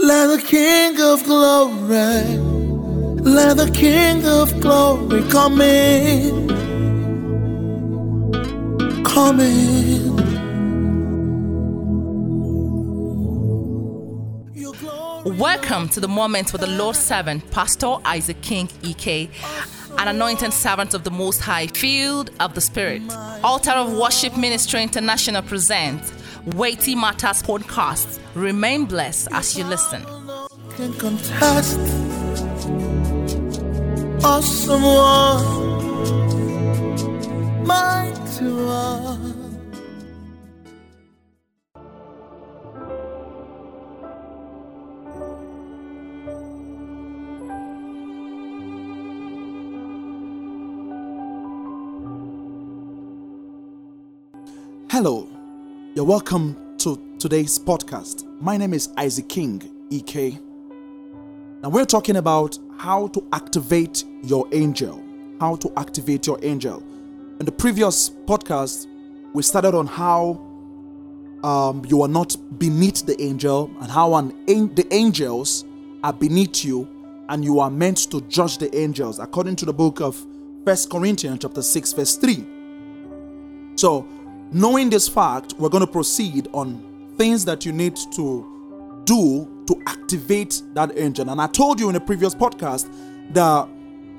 Let the King of Glory, let the King of Glory come in, come in. Welcome to the moment with the Lord's servant, Pastor Isaac King EK, an anointed servant of the Most High, filled of the Spirit. Altar of Worship Ministry International presents Weighty Matters Podcast. Remain blessed as you listen. Can contest awesome one, mighty one. Hello, you're welcome to today's podcast. My name is Isaac King EK. Now we're talking about how to activate your angel. How to activate your angel. In the previous podcast, we started on how you are not beneath the angel and how the angels are beneath you and you are meant to judge the angels according to the book of 1 Corinthians chapter 6 verse 3. So, knowing this fact, we're going to proceed on things that you need to do to activate that angel. And I told you in the previous podcast that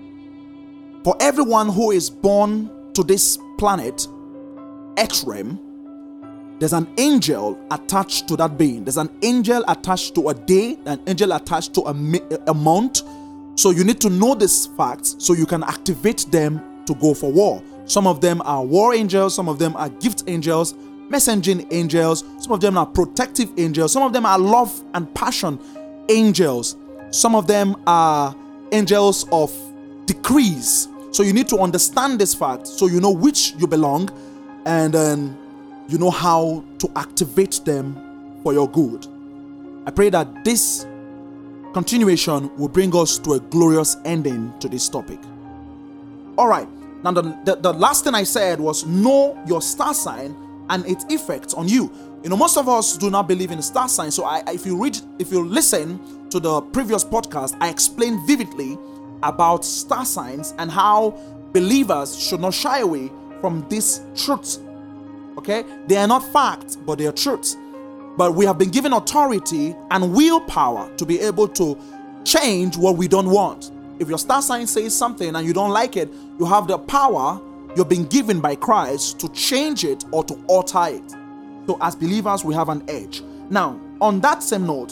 for everyone who is born to this planet, X-Realm, there's an angel attached to that being. There's an angel attached to a day, an angel attached to a month. So you need to know these facts so you can activate them to go for war. Some of them are war angels, some of them are gift angels, messaging angels, some of them are protective angels, some of them are love and passion angels, some of them are angels of decrees. So you need to understand this fact so you know which you belong and then you know how to activate them for your good. I pray that this continuation will bring us to a glorious ending to this topic. All right. Now, the last thing I said was know your star sign and its effects on you. You know, most of us do not believe in the star sign. So if you listen to the previous podcast, I explained vividly about star signs and how believers should not shy away from these truths. Okay? They are not facts, but they are truths. But we have been given authority and willpower to be able to change what we don't want. If your star sign says something and you don't like it, you have the power you've been given by Christ to change it or to alter it. So as believers, we have an edge. Now, on that same note,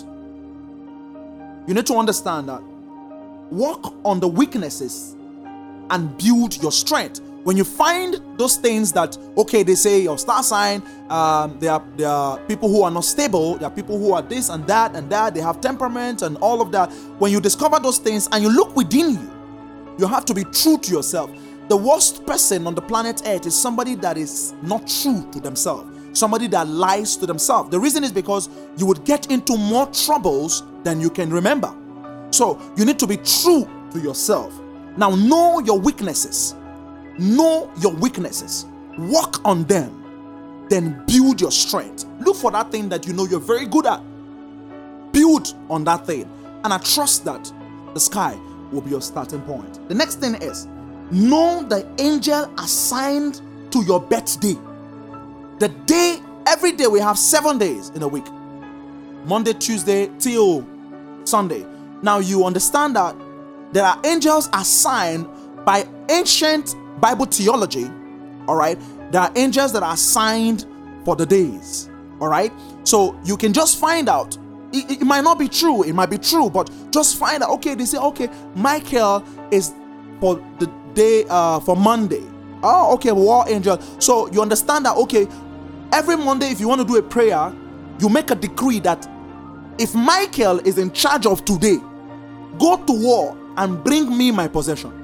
you need to understand that work on the weaknesses and build your strength. When you find those things that, okay, they say your star sign, there are people who are not stable, there are people who are this and that, they have temperament and all of that. When you discover those things and you look within you, you have to be true to yourself. The worst person on the planet Earth is somebody that is not true to themselves, somebody that lies to themselves. The reason is because you would get into more troubles than you can remember. So you need to be true to yourself. Now know your weaknesses. Know your weaknesses, work on them, then build your strength. Look for that thing that you know you're very good at. Build on that thing, and I trust that the sky will be your starting point. The next thing is, know the angel assigned to your birthday. The day, every day we have 7 days in a week. Monday, Tuesday, till Sunday. Now you understand that there are angels assigned by ancient Bible theology, all right? There are angels that are assigned for the days, all right? So you can just find out. It might not be true. It might be true, but just find out. Okay, they say, okay, Michael is for the day, for Monday. Oh, okay, war angel. So you understand that, okay, every Monday, if you want to do a prayer, you make a decree that if Michael is in charge of today, go to war and bring me my possession.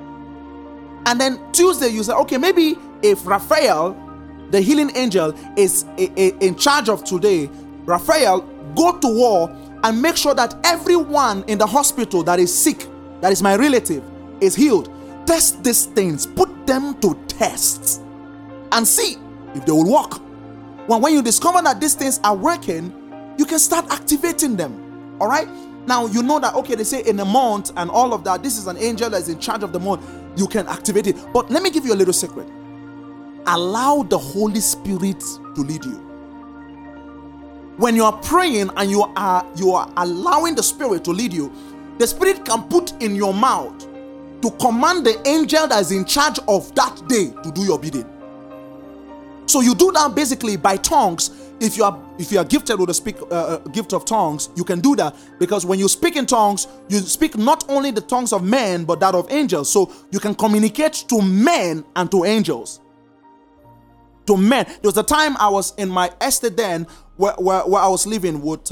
And then Tuesday you say, okay, maybe if Raphael, the healing angel, is in charge of today, Raphael, go to war and make sure that everyone in the hospital that is sick, that is my relative, is healed. Test these things, put them to tests, and see if they will work. When you discover that these things are working, you can start activating them. All right? Now, you know that, okay, they say in a month and all of that, this is an angel that is in charge of the month. You can activate it. But let me give you a little secret. Allow the Holy Spirit to lead you. When you are praying and you are allowing the Spirit to lead you, the Spirit can put in your mouth to command the angel that is in charge of that day to do your bidding. So you do that basically by tongues. If you are gifted with a gift of tongues, you can do that, because when you speak in tongues, you speak not only the tongues of men but that of angels. So you can communicate to men and to angels. To men. There was a time I was in my estate then where I was living with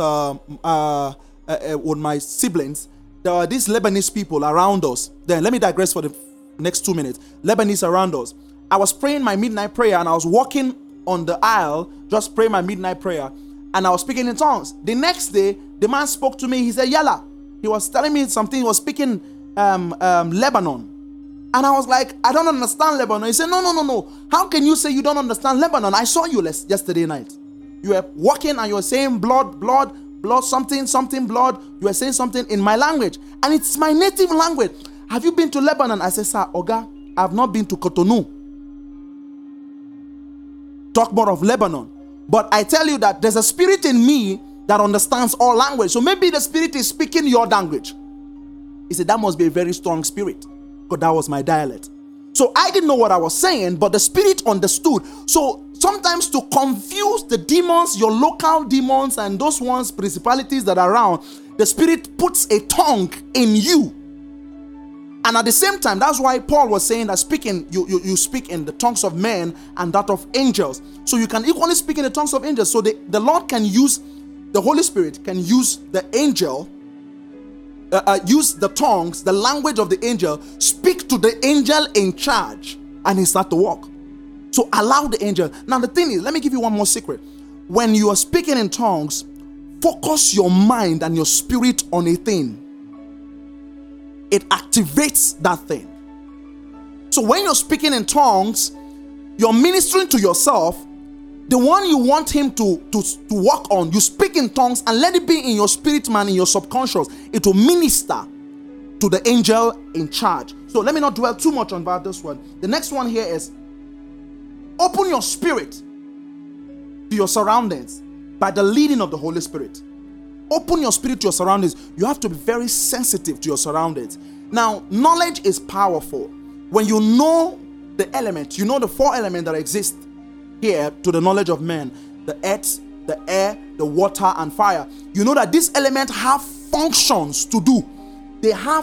my siblings. There are these Lebanese people around us. Then let me digress for the next 2 minutes. Lebanese around us. I was praying my midnight prayer and I was walking on the aisle, just praying my midnight prayer, and I was speaking in tongues. The next day, the man spoke to me. He said, Yalla. He was telling me something. He was speaking Lebanon. And I was like, I don't understand Lebanon. He said, no. How can you say you don't understand Lebanon? I saw you yesterday night. You were walking and you were saying blood, something, blood. You were saying something in my language. And it's my native language. Have you been to Lebanon? I said, sir, Oga, I have not been to Cotonou. Talk more of Lebanon. But I tell you that there's a spirit in me that understands all language. So maybe the spirit is speaking your language. He said, that must be a very strong spirit, because that was my dialect. So I didn't know what I was saying, but the spirit understood. So sometimes to confuse the demons, your local demons and those ones, principalities that are around, the spirit puts a tongue in you. And at the same time, that's why Paul was saying that speaking, you speak in the tongues of men and that of angels. So you can equally speak in the tongues of angels. So the Lord can use, the Holy Spirit can use the angel, use the tongues, the language of the angel, speak to the angel in charge, and he start to walk. So allow the angel. Now the thing is, let me give you one more secret. When you are speaking in tongues, focus your mind and your spirit on a thing. It activates that thing. So when you're speaking in tongues, you're ministering to yourself. The one you want him to work on, you speak in tongues and let it be in your spirit man, in your subconscious. It will minister to the angel in charge. So let me not dwell too much on about this one. The next one here is open your spirit to your surroundings by the leading of the Holy Spirit. Open your spirit to your surroundings. You have to be very sensitive to your surroundings. Now, knowledge is powerful. When you know the elements, you know the 4 elements that exist here to the knowledge of man: the earth, the air, the water, and fire. You know that these elements have functions to do. They have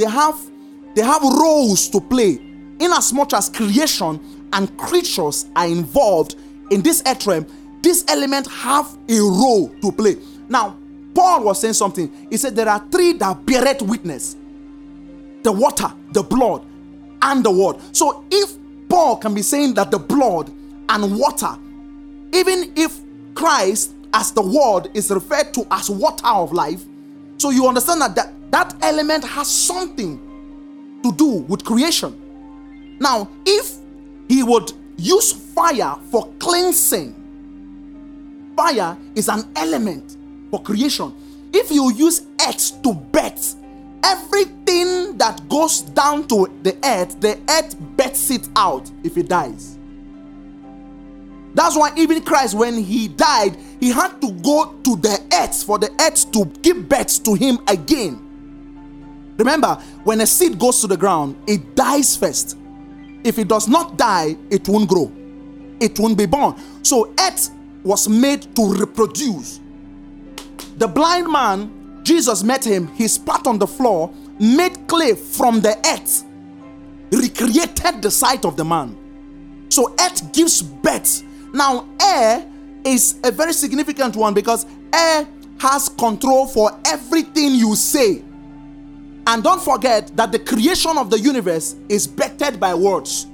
roles to play. In as much as creation and creatures are involved in this earth realm, these elements have a role to play. Now, Paul was saying something. He said there are 3 that beareth witness: the water, the blood, and the word. So if Paul can be saying that the blood and water, even if Christ as the word is referred to as water of life, so you understand that element has something to do with creation. Now, if he would use fire for cleansing, fire is an element for creation. If you use earth to birth, everything that goes down to the earth births it out if it dies. That's why even Christ, when he died, he had to go to the earth for the earth to give birth to him again. Remember, when a seed goes to the ground, it dies first. If it does not die, it won't grow. It won't be born. So earth was made to reproduce. The blind man, Jesus met him, he spat on the floor, made clay from the earth, recreated the sight of the man. So earth gives birth. Now air is a very significant one, because air has control for everything you say. And don't forget that the creation of the universe is birthed by words.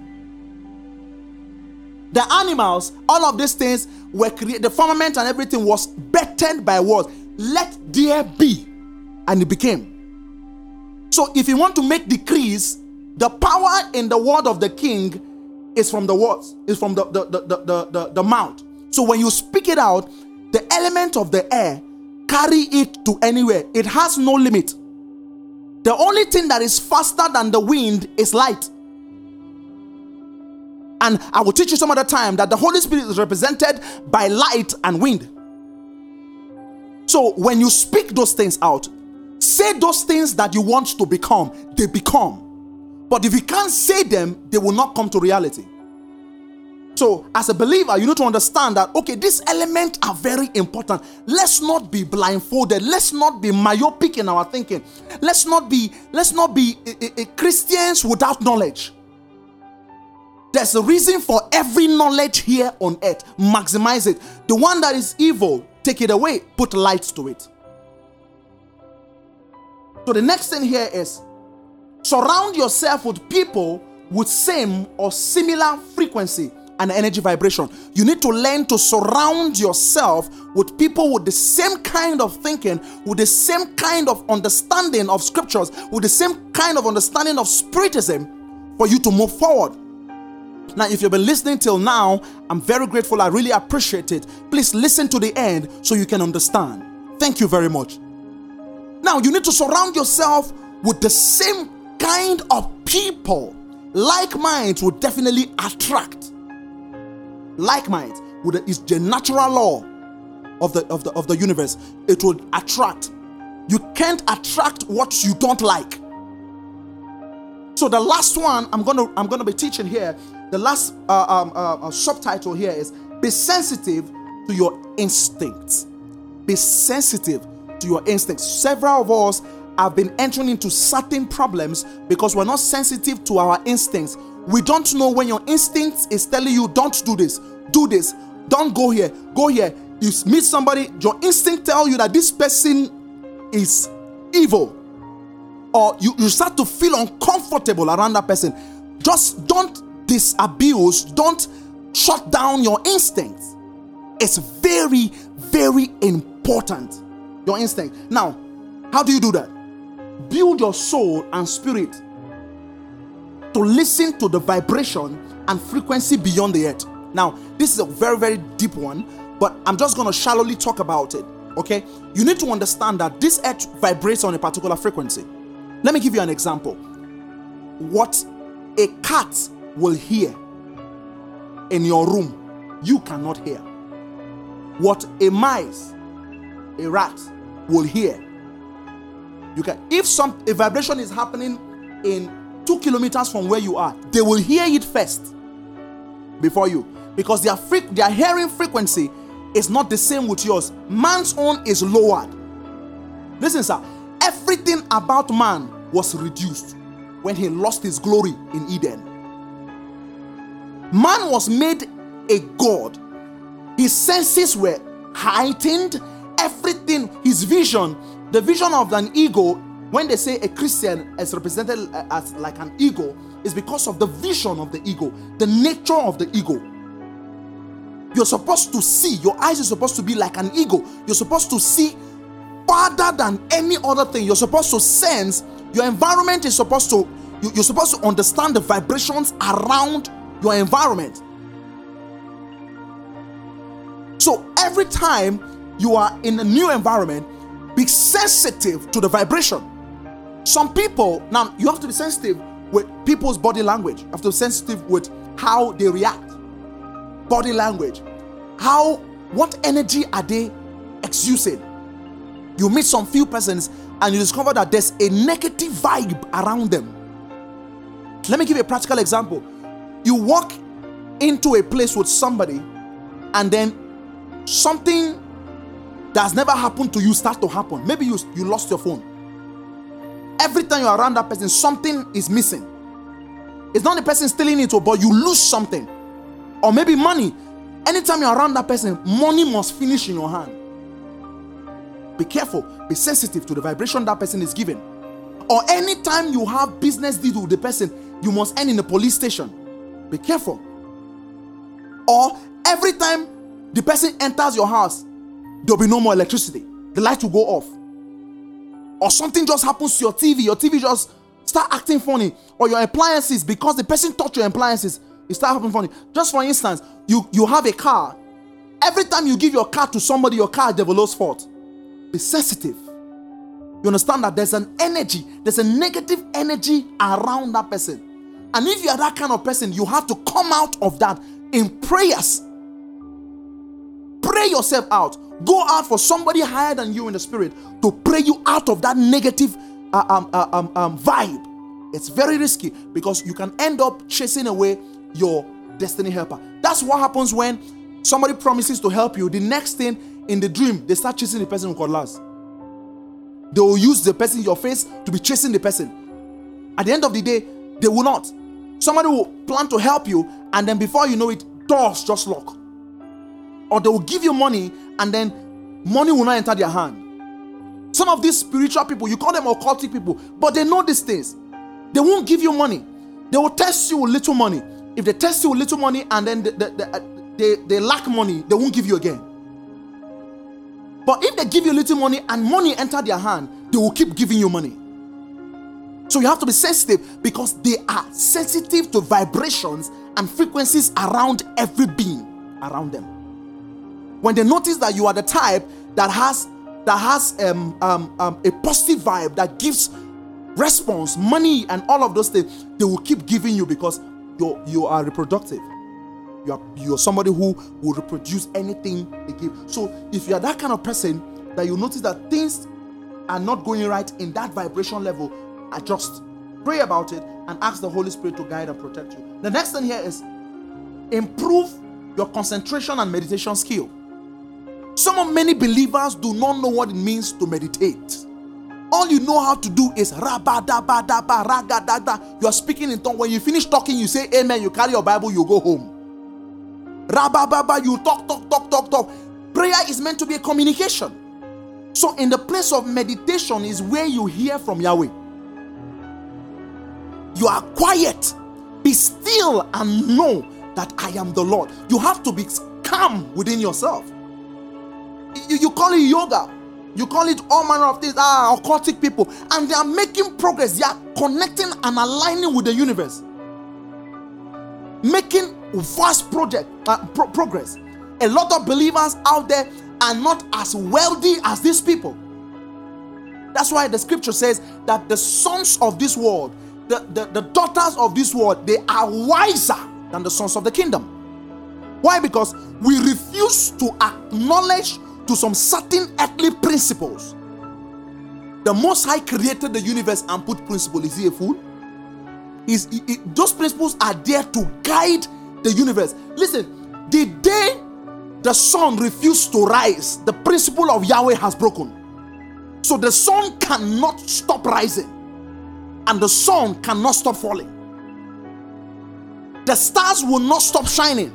The animals, all of these things were created, the firmament and everything was birthed by words. Let there be, and it became. So if you want to make decrees, the power in the word of the king is from the words, is from the mouth. So when you speak it out, the element of the air carry it to anywhere. It has no limit. The only thing that is faster than the wind is light. And I will teach you some other time that the Holy Spirit is represented by light and wind. So when you speak those things out, say those things that you want to become, they become. But if you can't say them, they will not come to reality. So as a believer, you need to understand that, okay, these elements are very important. Let's not be blindfolded. Let's not be myopic in our thinking. Let's not be Christians without knowledge. There's a reason for every knowledge here on earth. Maximize it. The one that is evil, take it away. Put light to it. So the next thing here is surround yourself with people with same or similar frequency and energy vibration. You need to learn to surround yourself with people with the same kind of thinking, with the same kind of understanding of scriptures, with the same kind of understanding of spiritism for you to move forward. Now, if you've been listening till now, I'm very grateful. I really appreciate it. Please listen to the end so you can understand. Thank you very much. Now, you need to surround yourself with the same kind of people. Like minds will definitely attract. Like minds is the natural law of the universe. It will attract. You can't attract what you don't like. So the last one I'm gonna be teaching here, the last subtitle here is be sensitive to your instincts. Be sensitive to your instincts. Several of us have been entering into certain problems because we're not sensitive to our instincts. We don't know when your instinct is telling you, don't do this, don't go here, go here. You meet somebody, your instinct tells you that this person is evil, or you start to feel uncomfortable around that person. Just don't disabuse, don't shut down your instincts. It's very, very important. Your instinct. Now, how do you do that? Build your soul and spirit to listen to the vibration and frequency beyond the earth. Now, this is a very, very deep one, but I'm just going to shallowly talk about it. Okay? You need to understand that this earth vibrates on a particular frequency. Let me give you an example. What a cat will hear in your room, you cannot hear. What a mice, a rat will hear, you can. If a vibration is happening in 2 kilometers from where you are, they will hear it first before you, because their hearing frequency is not the same with yours. Man's own is lowered. Listen, sir, everything about man was reduced when he lost his glory in Eden. Man was made a god. His senses were heightened. Everything, his vision, the vision of an ego, when they say a Christian is represented as like an ego, is because of the vision of the ego, the nature of the ego. You're supposed to see, your eyes are supposed to be like an ego. You're supposed to see farther than any other thing. You're supposed to sense. Your environment is supposed to, you're supposed to understand the vibrations around your environment. So every time you are in a new environment, be sensitive to the vibration. Some people, now you have to be sensitive with people's body language. You have to be sensitive with how they react. Body language. What energy are they exuding? You meet some few persons and you discover that there's a negative vibe around them. Let me give you a practical example. You walk into a place with somebody and then something that's never happened to you start to happen. Maybe you lost your phone. Every time you're around that person, something is missing. It's not the person stealing it, but you lose something. Or maybe money. Anytime you're around that person, money must finish in your hand. Be careful. Be sensitive to the vibration that person is giving. Or anytime you have business deal with the person, you must end in the police station. Be careful. Or every time the person enters your house, there'll be no more electricity. The light will go off. Or something just happens to your TV just start acting funny. Or your appliances, because the person touched your appliances, it start happening funny. Just for instance, you have a car. Every time you give your car to somebody, your car develops fault. be sensitive. You understand that there's an energy, there's a negative energy around that person. And if you are that kind of person, you have to come out of that in prayers. Pray yourself out. Go out for somebody higher than you in the spirit to pray you out of that negative vibe. It's very risky because you can end up chasing away your destiny helper. That's what happens when somebody promises to help you. The next thing in the dream, they start chasing the person who collapsed. They will use the person in your face to be chasing the person. At the end of the day, they will not. Somebody will plan to help you, and then before you know it, doors just lock. Or they will give you money, and then money will not enter their hand. Some of these spiritual people, you call them occultic people, but they know these things. They won't give you money. They will test you with little money. If they test you with little money and then they lack money, they won't give you again. But if they give you little money and money enter their hand, they will keep giving you money. So you have to be sensitive because they are sensitive to vibrations and frequencies around every being around them. When they notice that you are the type that has a positive vibe that gives response, money, and all of those things, they will keep giving you because you are reproductive. You are somebody who will reproduce anything they give. So if you are that kind of person that you notice that things are not going right in that vibration level, adjust, pray about it, and ask the Holy Spirit to guide and protect you. The next thing here is improve your concentration and meditation skill. Many believers do not know what it means to meditate. All you know how to do is rabadabadaba, ragadada. You are speaking in tongues. When you finish talking, you say amen. You carry your Bible, you go home. Rabababa, you talk. Prayer is meant to be a communication. So in the place of meditation is where you hear from Yahweh. You are quiet. Be still and know that I am the Lord. You have to be calm within yourself. You call it yoga. You call it all manner of things, occultic people, and they are making progress. They are connecting and aligning with the universe, making vast progress. A lot of believers out there are not as wealthy as these people. That's why the scripture says that the sons of this world, the daughters of this world, they are wiser than the sons of the kingdom. Why? Because we refuse to acknowledge to some certain earthly principles. The Most High created the universe and put principles. Is he a fool? Those principles are there to guide the universe. Listen, the day the sun refused to rise, the principle of Yahweh has broken. So the sun cannot stop rising, and the sun cannot stop falling. The stars will not stop shining.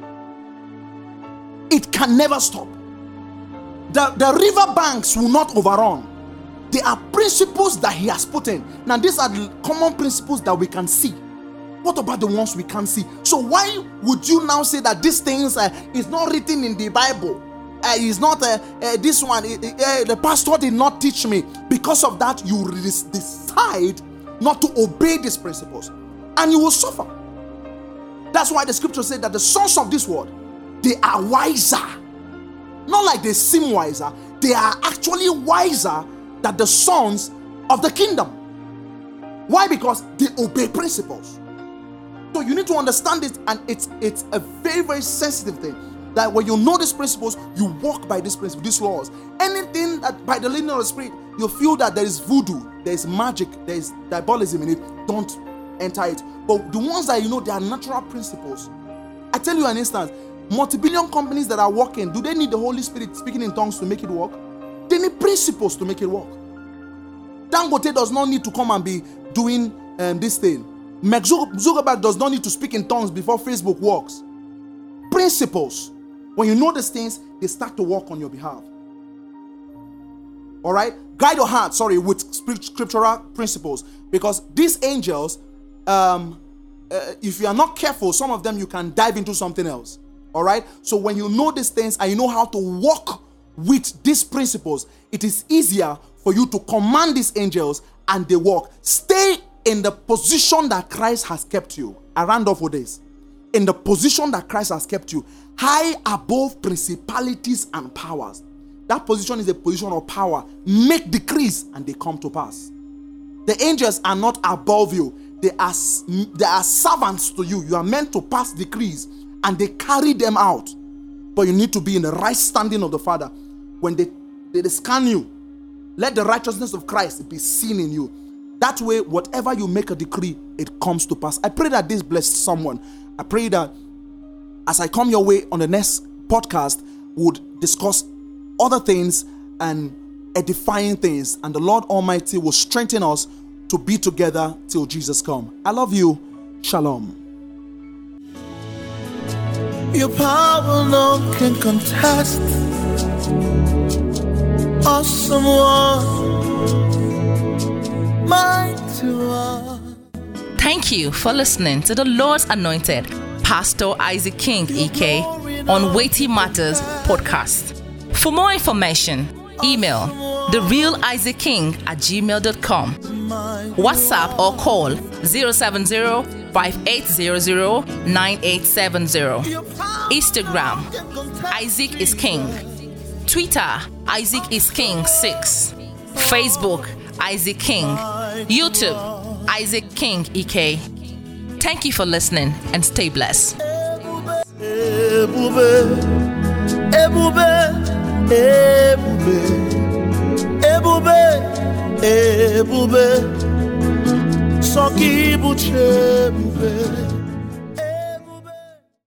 It can never stop. The river banks will not overrun. There are principles that he has put in. Now these are the common principles that we can see. What about the ones we can't see? So why would you now say that these things is not written in the Bible? Is not this one. The pastor did not teach me. Because of that, you decide not to obey these principles, and you will suffer. That's why the scripture said that the sons of this world, they are wiser. Not like they seem wiser. They are actually wiser than the sons of the kingdom. Why? Because they obey principles. So you need to understand it, and it's a very, very sensitive thing. That when you know these principles, you walk by these principles, these laws. Anything that by the leading of the Spirit, you feel that there is voodoo, there is magic, there is diabolism in it, don't enter it. But the ones that you know, they are natural principles. I tell you an instance. Multi-billion companies that are working, do they need the Holy Spirit speaking in tongues to make it work? They need principles to make it work. Dangote does not need to come and be doing this thing. Mark Zuckerberg does not need to speak in tongues before Facebook works. Principles. When you know these things, they start to work on your behalf. All right? Guide your heart, with scriptural principles. Because these angels, if you are not careful, some of them you can dive into something else. All right. So when you know these things and you know how to walk with these principles, it is easier for you to command these angels and they walk. Stay in the position that Christ has kept you. I round off with this. In the position that Christ has kept you, high above principalities and powers. That position is a position of power. Make decrees and they come to pass. The angels are not above you. They are servants to you. You are meant to pass decrees and they carry them out. But you need to be in the right standing of the Father. When they scan you, let the righteousness of Christ be seen in you. That way, whatever you make a decree, it comes to pass. I pray that this blessed someone. I pray that as I come your way on the next podcast, would discuss other things and edifying things, and the Lord Almighty will strengthen us to be together till Jesus come. I love you. Shalom. Your power no can contest. Awesome one, mighty one. Thank you for listening to the Lord's Anointed, Pastor Isaac King EK, on Weighty Matters podcast. For more information, email therealisaac@gmail.com, WhatsApp or call 070-5800-9870, Instagram, Isaac is King, Twitter, Isaac is King 6, Facebook, Isaac King, YouTube, Isaac King EK. Thank you for listening and stay blessed. Soki buche